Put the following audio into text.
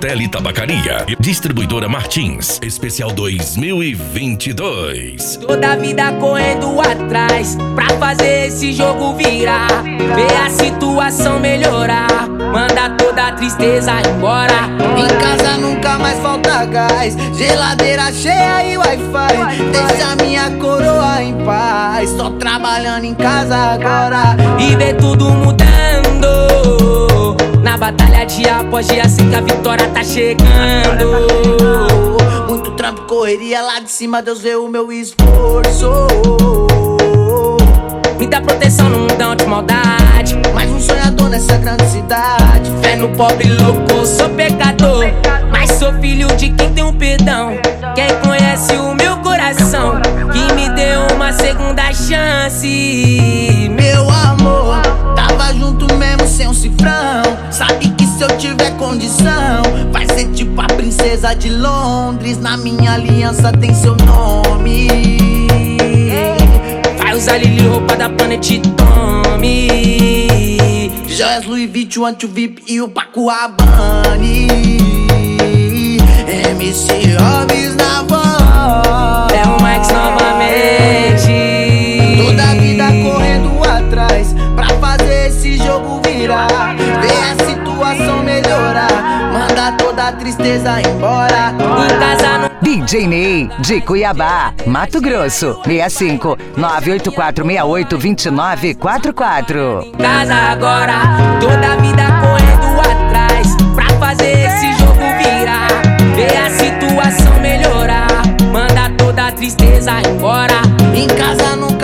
Hotel e Tabacaria. Distribuidora Martins. Especial 2022. Toda a vida correndo atrás pra fazer esse jogo virar. Ver a situação melhorar. Manda toda a tristeza embora. Em casa nunca mais falta gás, geladeira cheia e Wi-Fi. Deixa minha coroa em paz, só trabalhando em casa agora. E ver tudo mudando na batalha dia após dia, assim que a vitória tá chegando. Muito trampo, correria lá de cima, Deus vê o meu esforço. Me dá proteção no mundão de maldade, mais um sonhador nessa grande cidade. Fé no pobre louco, sou pecador, mas sou filho de quem tem um perdão. Quem conhece o meu coração, que me deu uma segunda chance. Meu amor, tava junto mesmo sem um cifrão. Sabe que se eu tiver condição, vai ser tipo a princesa de Londres. Na minha aliança tem seu nome. Vai usar Lili, roupa da Planet Tommy, joias Louis Vuitton, anti-VIP e o Paco Rabanne. MC Hobbs na voz, é o Max novamente. Toda a vida correndo atrás pra fazer esse jogo virar. Ver a situação melhorar, manda toda a tristeza embora. Em casa no DJ Ney, de Cuiabá, Mato Grosso, 65 984682944. casa agora, toda a vida correndo atrás pra fazer esse jogo virar. Ver a situação melhorar, manda toda a tristeza embora. Em casa nunca